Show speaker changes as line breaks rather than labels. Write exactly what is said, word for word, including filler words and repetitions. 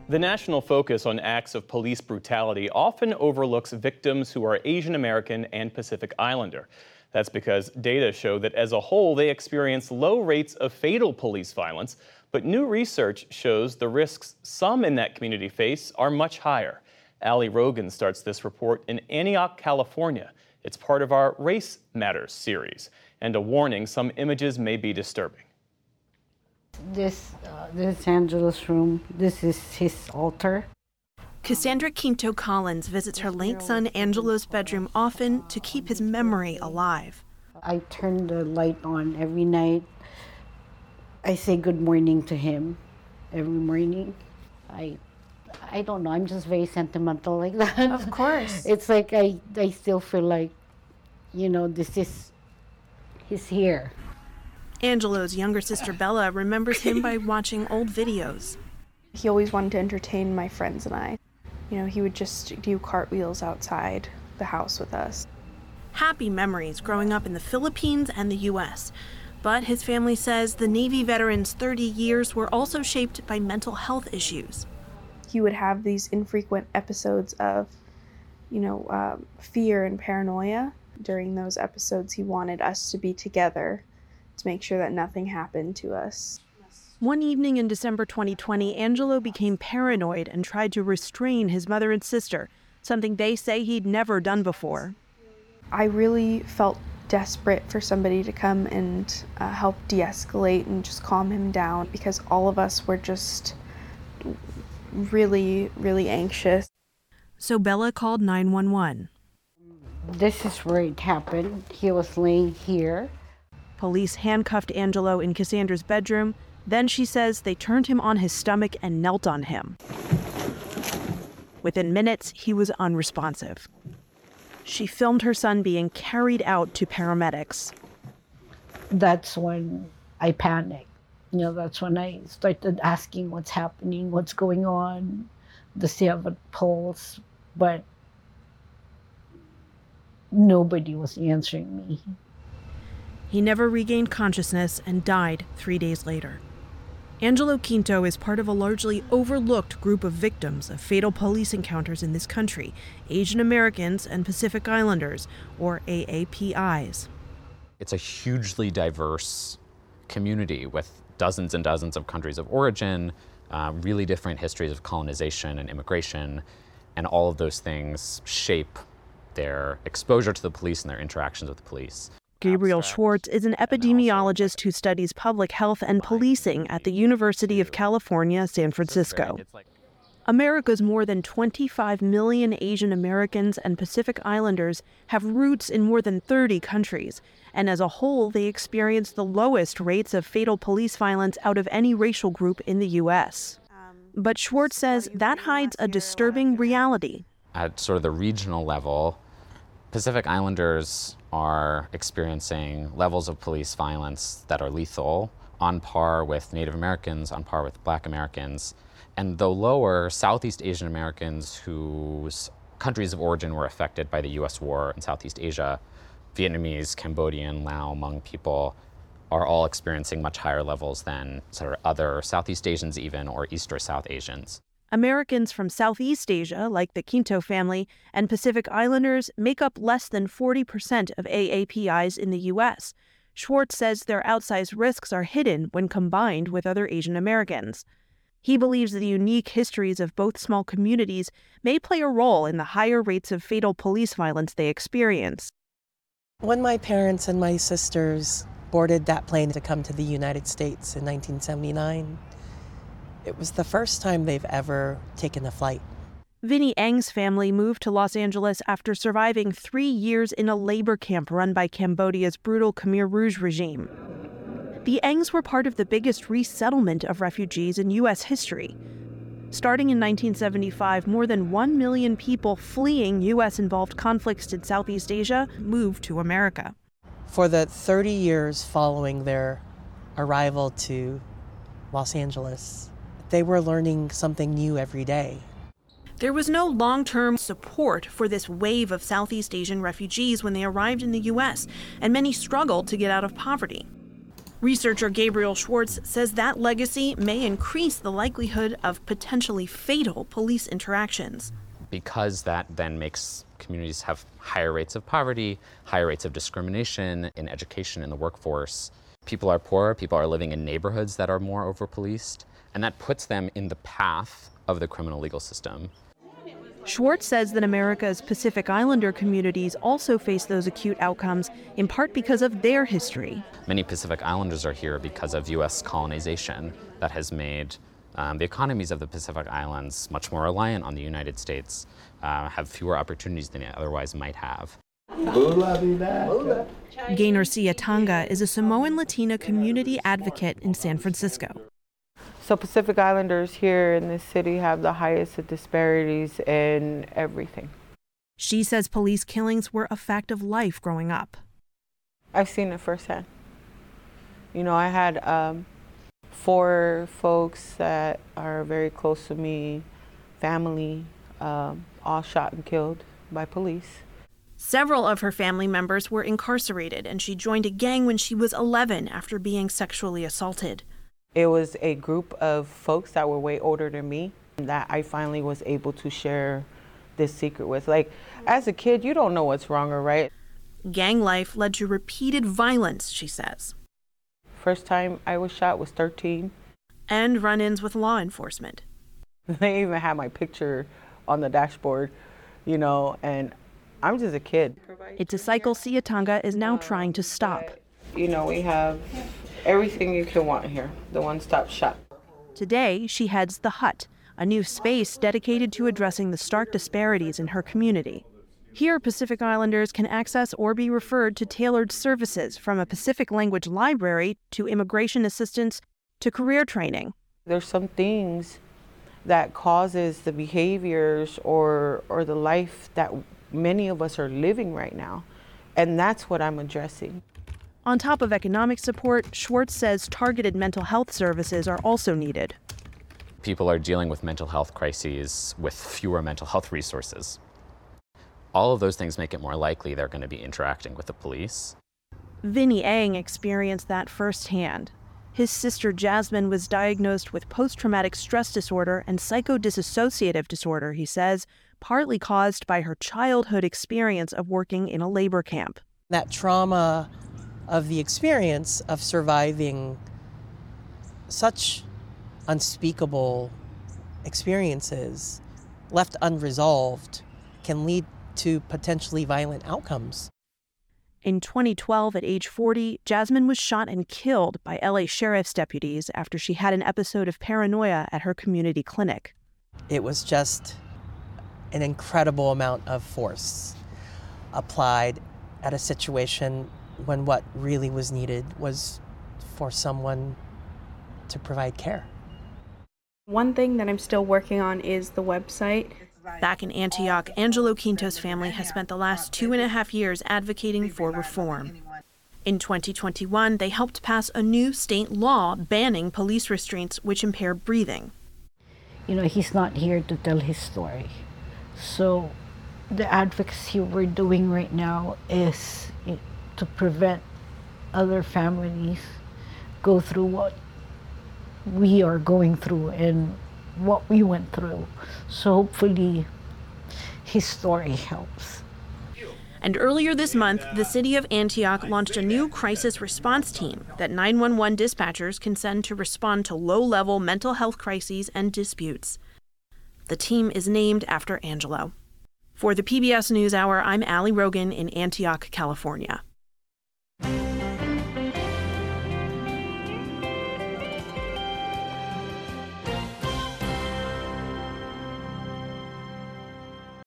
The national focus on acts of police brutality often overlooks victims who are Asian American and Pacific Islander. That's because data show that as a whole, they experience low rates of fatal police violence, but new research shows the risks some in that community face are much higher. Ali Rogan starts this report in Antioch, California. It's part of our Race Matters series, and a warning, some images may be disturbing.
This, uh, this is Angelo's room. This is his altar.
Cassandra Quinto Collins visits her late son Angelo's bedroom often to keep his memory alive.
I turn the light on every night. I say good morning to him every morning. I I don't know, I'm just very sentimental like that.
Of course.
It's like I, I still feel like, you know, this is, he's here.
Angelo's younger sister Bella remembers him by watching old videos.
He always wanted to entertain my friends and I. You know, he would just do cartwheels outside the house with us.
Happy memories growing up in the Philippines and the U S. But his family says the Navy veteran's thirty years were also shaped by mental health issues.
He would have these infrequent episodes of, you know, um, fear and paranoia. During those episodes, he wanted us to be together to make sure that nothing happened to us.
One evening in December twenty twenty, Angelo became paranoid and tried to restrain his mother and sister, something they say he'd never done before.
I really felt desperate for somebody to come and uh, help de-escalate and just calm him down, because all of us were just really, really anxious.
So Bella called nine one one.
This is where it happened. He was laying here.
Police handcuffed Angelo in Cassandra's bedroom. Then she says they turned him on his stomach and knelt on him. Within minutes, he was unresponsive. She filmed her son being carried out to paramedics.
That's when I panicked. You know, that's when I started asking what's happening, what's going on. Does he have a pulse? But nobody was answering me.
He never regained consciousness and died three days later. Angelo Quinto is part of a largely overlooked group of victims of fatal police encounters in this country, Asian Americans and Pacific Islanders, or A A P Is.
It's a hugely diverse community with dozens and dozens of countries of origin, uh, really different histories of colonization and immigration, and all of those things shape their exposure to the police and their interactions with the police.
Gabriel Schwartz is an epidemiologist who studies public health and policing at the University of California, San Francisco. America's more than twenty-five million Asian Americans and Pacific Islanders have roots in more than thirty countries, and as a whole, they experience the lowest rates of fatal police violence out of any racial group in the U S. But Schwartz says that hides a disturbing reality.
At sort of the regional level, Pacific Islanders are experiencing levels of police violence that are lethal, on par with Native Americans, on par with Black Americans. And though lower, Southeast Asian Americans whose countries of origin were affected by the U S war in Southeast Asia, Vietnamese, Cambodian, Lao, Hmong people, are all experiencing much higher levels than sort of other Southeast Asians even, or East or South Asians.
Americans from Southeast Asia, like the Quinto family, and Pacific Islanders make up less than forty percent of A A P Is in the U S. Schwartz says their outsized risks are hidden when combined with other Asian Americans. He believes the unique histories of both small communities may play a role in the higher rates of fatal police violence they experience.
When my parents and my sisters boarded that plane to come to the United States in nineteen seventy-nine, it was the first time they've ever taken a flight.
Vinnie Eng's family moved to Los Angeles after surviving three years in a labor camp run by Cambodia's brutal Khmer Rouge regime. The Engs were part of the biggest resettlement of refugees in U S history. Starting in nineteen seventy-five, more than one million people fleeing U S-involved conflicts in Southeast Asia moved to America.
For the thirty years following their arrival to Los Angeles, they were learning something new every day.
There was no long-term support for this wave of Southeast Asian refugees when they arrived in the U S, and many struggled to get out of poverty. Researcher Gabriel Schwartz says that legacy may increase the likelihood of potentially fatal police interactions.
Because that then makes communities have higher rates of poverty, higher rates of discrimination in education, in the workforce. People are poorer, people are living in neighborhoods that are more over-policed, and that puts them in the path of the criminal legal system.
Schwartz says that America's Pacific Islander communities also face those acute outcomes, in part because of their history.
Many Pacific Islanders are here because of U S colonization that has made um, the economies of the Pacific Islands much more reliant on the United States, uh, have fewer opportunities than they otherwise might have.
Gaynor Siatanga is a Samoan Latina community advocate in San Francisco.
So Pacific Islanders here in this city have the highest disparities in everything.
She says police killings were a fact of life growing up.
I've seen it firsthand. You know, I had um, four folks that are very close to me, family, um, all shot and killed by police.
Several of her family members were incarcerated, and she joined a gang when she was eleven after being sexually assaulted.
It was a group of folks that were way older than me that I finally was able to share this secret with. Like, as a kid, you don't know what's wrong or right.
Gang life led to repeated violence, she says.
First time I was shot was thirteen.
And run-ins with law enforcement.
They even had my picture on the dashboard, you know, and I'm just a kid.
It's a cycle Siatanga is now trying to stop.
You know, we have everything you can want here, the one-stop shop.
Today, she heads The Hut, a new space dedicated to addressing the stark disparities in her community. Here, Pacific Islanders can access or be referred to tailored services, from a Pacific language library to immigration assistance to career training.
There's some things that causes the behaviors or or the life that many of us are living right now, and that's what I'm addressing.
On top of economic support, Schwartz says targeted mental health services are also needed.
People are dealing with mental health crises with fewer mental health resources. All of those things make it more likely they're going to be interacting with the police.
Vinny Ang experienced that firsthand. His sister Jasmine was diagnosed with post-traumatic stress disorder and psychodissociative disorder, he says, partly caused by her childhood experience of working in a labor camp.
That trauma of the experience of surviving such unspeakable experiences left unresolved can lead to potentially violent outcomes.
In twenty twelve, at age forty, Jasmine was shot and killed by L A sheriff's deputies after she had an episode of paranoia at her community clinic.
It was just an incredible amount of force applied at a situation when what really was needed was for someone to provide care.
One thing that I'm still working on is the website.
Back in Antioch, Angelo Quinto's family has spent the last two and a half years advocating for reform. In twenty twenty-one, they helped pass a new state law banning police restraints which impair breathing.
You know, he's not here to tell his story. So the advocacy we're doing right now is to prevent other families go through what we are going through and what we went through. So hopefully his story helps.
And earlier this month, the city of Antioch launched a new crisis response team that nine one one dispatchers can send to respond to low-level mental health crises and disputes. The team is named after Angelo. For the P B S NewsHour, I'm Allie Rogan in Antioch, California.